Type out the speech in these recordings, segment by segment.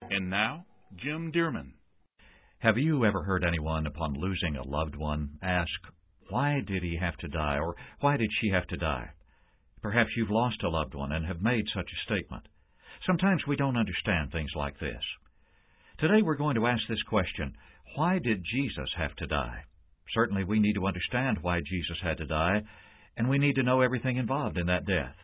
And now, Jim Dearman. Have you ever heard anyone, upon losing a loved one, ask, why did he have to die, or why did she have to die? Perhaps you've lost a loved one and have made such a statement. Sometimes we don't understand things like this. Today we're going to ask this question, why did Jesus have to die? Certainly we need to understand why Jesus had to die, and we need to know everything involved in that death.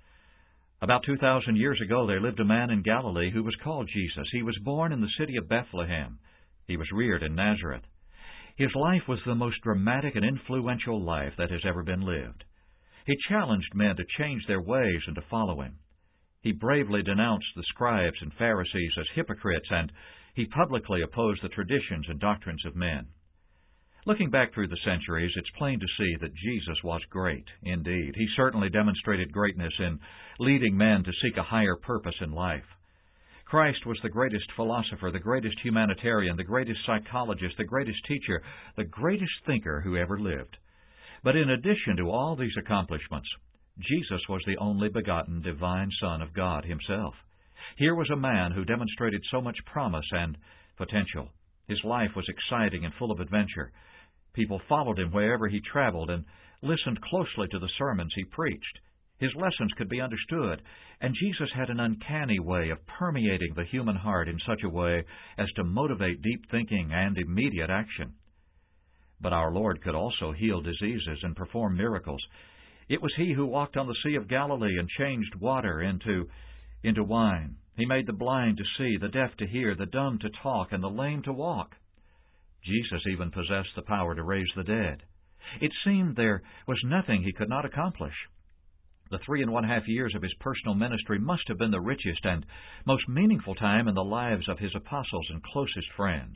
About 2,000 years ago, there lived a man in Galilee who was called Jesus. He was born in the city of Bethlehem. He was reared in Nazareth. His life was the most dramatic and influential life that has ever been lived. He challenged men to change their ways and to follow him. He bravely denounced the scribes and Pharisees as hypocrites, and he publicly opposed the traditions and doctrines of men. Looking back through the centuries, it's plain to see that Jesus was great indeed. He certainly demonstrated greatness in leading men to seek a higher purpose in life. Christ was the greatest philosopher, the greatest humanitarian, the greatest psychologist, the greatest teacher, the greatest thinker who ever lived. But in addition to all these accomplishments, Jesus was the only begotten divine Son of God himself. Here was a man who demonstrated so much promise and potential. His life was exciting and full of adventure. People followed him wherever he traveled and listened closely to the sermons he preached. His lessons could be understood, and Jesus had an uncanny way of permeating the human heart in such a way as to motivate deep thinking and immediate action. But our Lord could also heal diseases and perform miracles. It was He who walked on the Sea of Galilee and changed water into wine. He made the blind to see, the deaf to hear, the dumb to talk, and the lame to walk. Jesus even possessed the power to raise the dead. It seemed there was nothing He could not accomplish. The 3.5 years of His personal ministry must have been the richest and most meaningful time in the lives of His apostles and closest friends.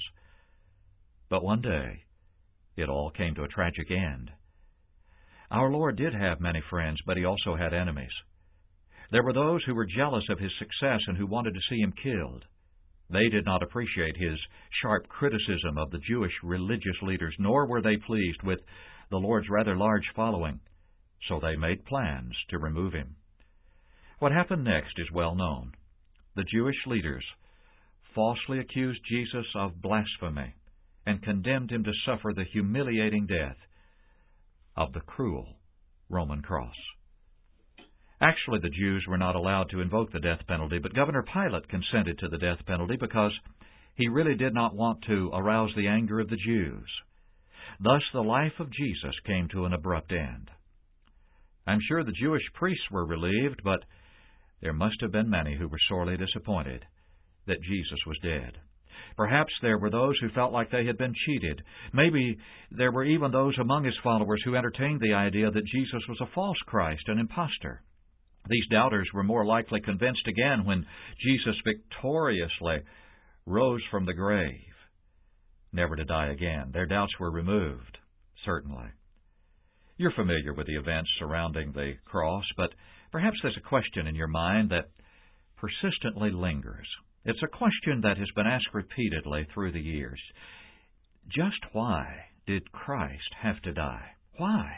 But one day, it all came to a tragic end. Our Lord did have many friends, but He also had enemies. There were those who were jealous of His success and who wanted to see Him killed. They did not appreciate His sharp criticism of the Jewish religious leaders, nor were they pleased with the Lord's rather large following, so they made plans to remove Him. What happened next is well known. The Jewish leaders falsely accused Jesus of blasphemy and condemned Him to suffer the humiliating death of the cruel Roman cross. Actually, the Jews were not allowed to invoke the death penalty, but Governor Pilate consented to the death penalty because he really did not want to arouse the anger of the Jews. Thus, the life of Jesus came to an abrupt end. I'm sure the Jewish priests were relieved, but there must have been many who were sorely disappointed that Jesus was dead. Perhaps there were those who felt like they had been cheated. Maybe there were even those among His followers who entertained the idea that Jesus was a false Christ, an impostor. These doubters were more likely convinced again when Jesus victoriously rose from the grave, never to die again. Their doubts were removed, certainly. You're familiar with the events surrounding the cross, but perhaps there's a question in your mind that persistently lingers. It's a question that has been asked repeatedly through the years. Just why did Christ have to die? Why?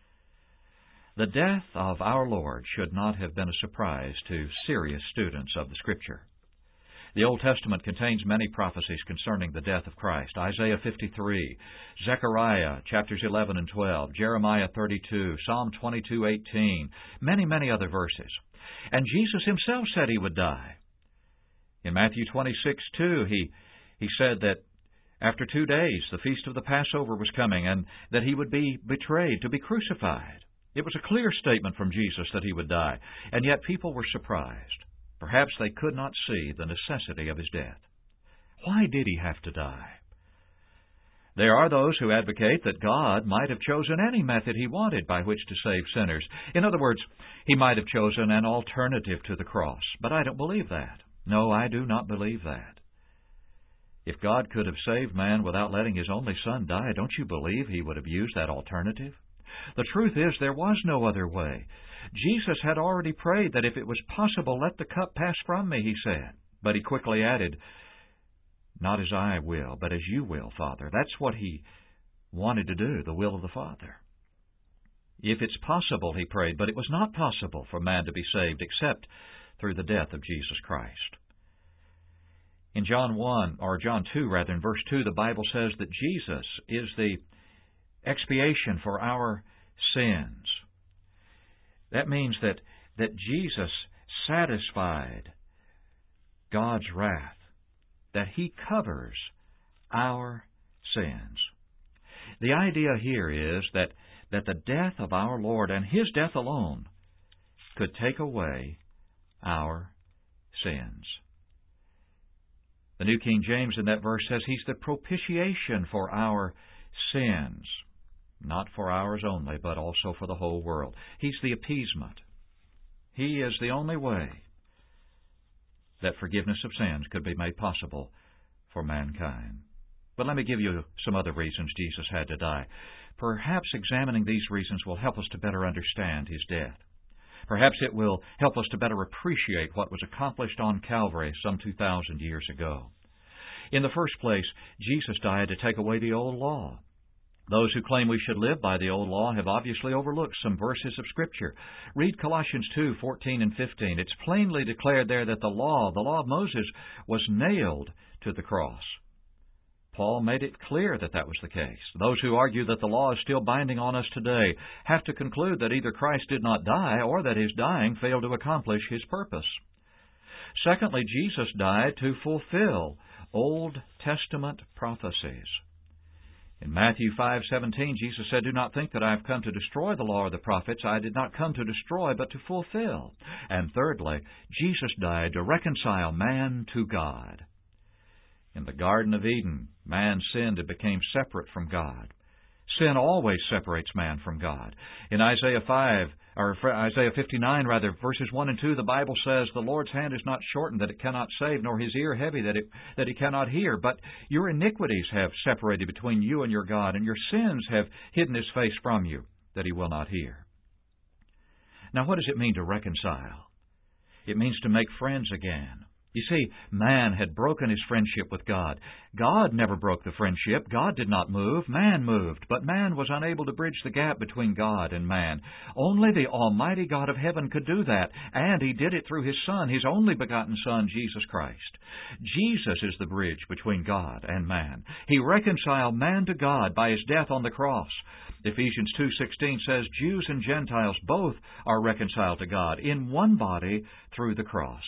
The death of our Lord should not have been a surprise to serious students of the Scripture. The Old Testament contains many prophecies concerning the death of Christ. Isaiah 53, Zechariah chapters 11 and 12, Jeremiah 32, Psalm 22:18, many other verses. And Jesus Himself said He would die. In Matthew 26:2, He said that after 2 days the feast of the Passover was coming and that He would be betrayed to be crucified. It was a clear statement from Jesus that He would die, and yet people were surprised. Perhaps they could not see the necessity of His death. Why did He have to die? There are those who advocate that God might have chosen any method He wanted by which to save sinners. In other words, He might have chosen an alternative to the cross, but I don't believe that. No, I do not believe that. If God could have saved man without letting His only Son die, don't you believe He would have used that alternative? The truth is, there was no other way. Jesus had already prayed that if it was possible, let the cup pass from me, He said. But He quickly added, not as I will, but as you will, Father. That's what He wanted to do, the will of the Father. If it's possible, He prayed, but it was not possible for man to be saved except through the death of Jesus Christ. In John 2, in verse 2, the Bible says that Jesus is the expiation for our sins. That means that Jesus satisfied God's wrath, that He covers our sins. The idea here is that the death of our Lord and His death alone could take away our sins. The New King James in that verse says He's the propitiation for our sins, not for ours only, but also for the whole world. He's the appeasement. He is the only way that forgiveness of sins could be made possible for mankind. But let me give you some other reasons Jesus had to die. Perhaps examining these reasons will help us to better understand His death. Perhaps it will help us to better appreciate what was accomplished on Calvary some 2,000 years ago. In the first place, Jesus died to take away the old law. Those who claim we should live by the old law have obviously overlooked some verses of Scripture. Read Colossians 2:14 and 15. It's plainly declared there that the law of Moses, was nailed to the cross. Paul made it clear that was the case. Those who argue that the law is still binding on us today have to conclude that either Christ did not die or that His dying failed to accomplish His purpose. Secondly, Jesus died to fulfill Old Testament prophecies. In Matthew 5:17, Jesus said, "Do not think that I have come to destroy the law or the prophets. I did not come to destroy, but to fulfill." And thirdly, Jesus died to reconcile man to God. In the Garden of Eden, man sinned and became separate from God. Sin always separates man from God. In Isaiah 59, verses 1 and 2, the Bible says, "The Lord's hand is not shortened that it cannot save, nor His ear heavy that He cannot hear. But your iniquities have separated between you and your God, and your sins have hidden His face from you, that He will not hear." Now, what does it mean to reconcile? It means to make friends again. You see, man had broken his friendship with God. God never broke the friendship. God did not move. Man moved. But man was unable to bridge the gap between God and man. Only the Almighty God of heaven could do that, and He did it through His Son, His only begotten Son, Jesus Christ. Jesus is the bridge between God and man. He reconciled man to God by His death on the cross. Ephesians 2:16 says, "Jews and Gentiles both are reconciled to God in one body through the cross."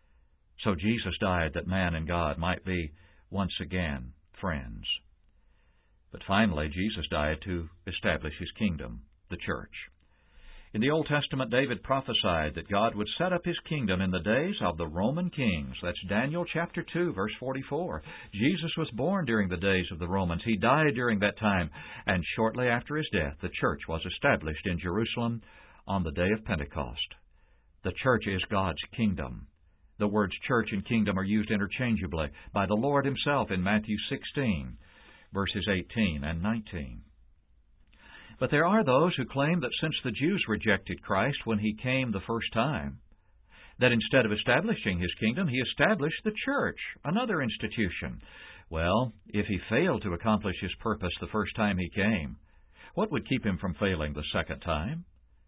So Jesus died that man and God might be once again friends. But finally, Jesus died to establish His kingdom, the church. In the Old Testament, David prophesied that God would set up His kingdom in the days of the Roman kings. That's Daniel chapter 2, verse 44. Jesus was born during the days of the Romans. He died during that time. And shortly after His death, the church was established in Jerusalem on the day of Pentecost. The church is God's kingdom. The words church and kingdom are used interchangeably by the Lord Himself in Matthew 16, verses 18 and 19. But there are those who claim that since the Jews rejected Christ when He came the first time, that instead of establishing His kingdom, He established the church, another institution. Well, if He failed to accomplish His purpose the first time He came, what would keep Him from failing the second time?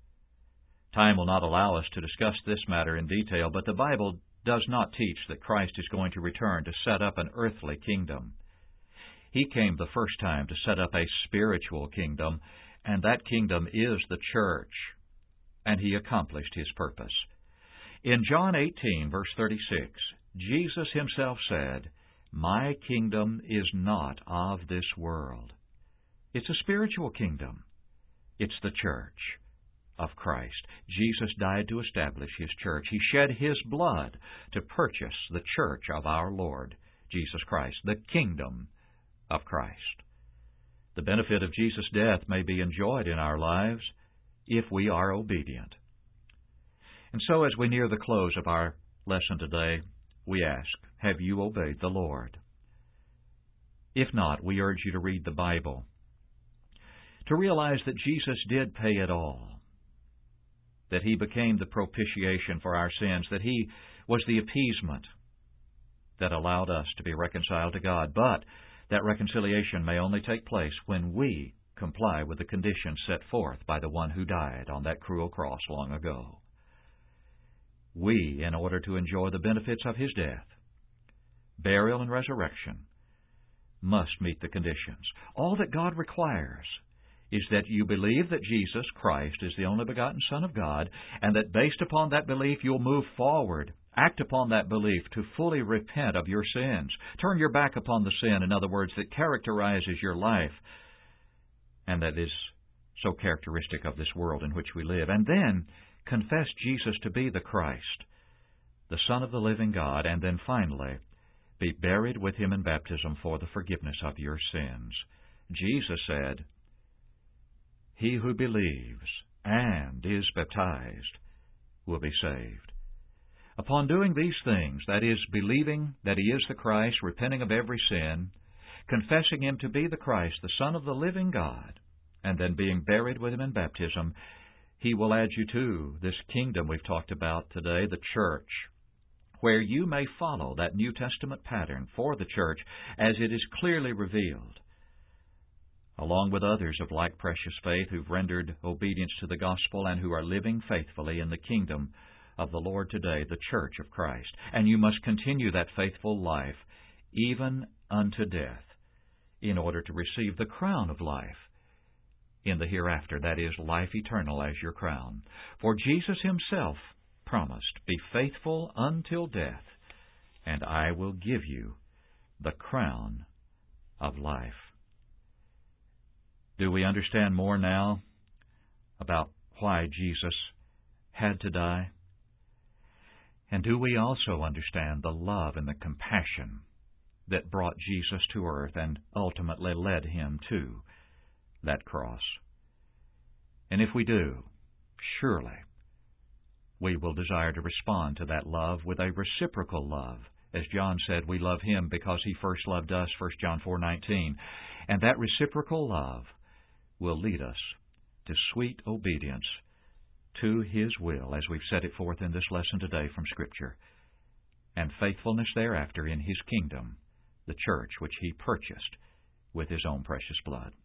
Time will not allow us to discuss this matter in detail, but the Bible does not teach that Christ is going to return to set up an earthly kingdom. He came the first time to set up a spiritual kingdom, and that kingdom is the church, and He accomplished His purpose. In John 18, verse 36, Jesus Himself said, "My kingdom is not of this world." It's a spiritual kingdom. It's the church of Christ. Jesus died to establish His church. He shed His blood to purchase the church of our Lord Jesus Christ, the kingdom of Christ. The benefit of Jesus' death may be enjoyed in our lives if we are obedient. And so as we near the close of our lesson today, we ask, have you obeyed the Lord? If not, we urge you to read the Bible, to realize that Jesus did pay it all, that He became the propitiation for our sins, that He was the appeasement that allowed us to be reconciled to God. But that reconciliation may only take place when we comply with the conditions set forth by the One who died on that cruel cross long ago. We, in order to enjoy the benefits of His death, burial, and resurrection must meet the conditions. All that God requires is that you believe that Jesus Christ is the only begotten Son of God, and that based upon that belief you'll move forward, act upon that belief to fully repent of your sins. Turn your back upon the sin, in other words, that characterizes your life, and that is so characteristic of this world in which we live. And then confess Jesus to be the Christ, the Son of the living God, and then finally be buried with Him in baptism for the forgiveness of your sins. Jesus said, "He who believes and is baptized will be saved." Upon doing these things, that is, believing that He is the Christ, repenting of every sin, confessing Him to be the Christ, the Son of the living God, and then being buried with Him in baptism, He will add you to this kingdom we've talked about today, the church, where you may follow that New Testament pattern for the church as it is clearly revealed, along with others of like precious faith who've rendered obedience to the gospel and who are living faithfully in the kingdom of the Lord today, the church of Christ. And you must continue that faithful life even unto death in order to receive the crown of life in the hereafter, that is, life eternal as your crown. For Jesus Himself promised, "Be faithful until death, and I will give you the crown of life." Do we understand more now about why Jesus had to die? And do we also understand the love and the compassion that brought Jesus to earth and ultimately led Him to that cross? And if we do, surely we will desire to respond to that love with a reciprocal love. As John said, we love Him because He first loved us, 1 John 4:19. And that reciprocal love will lead us to sweet obedience to His will, as we've set it forth in this lesson today from Scripture, and faithfulness thereafter in His kingdom, the church which He purchased with His own precious blood.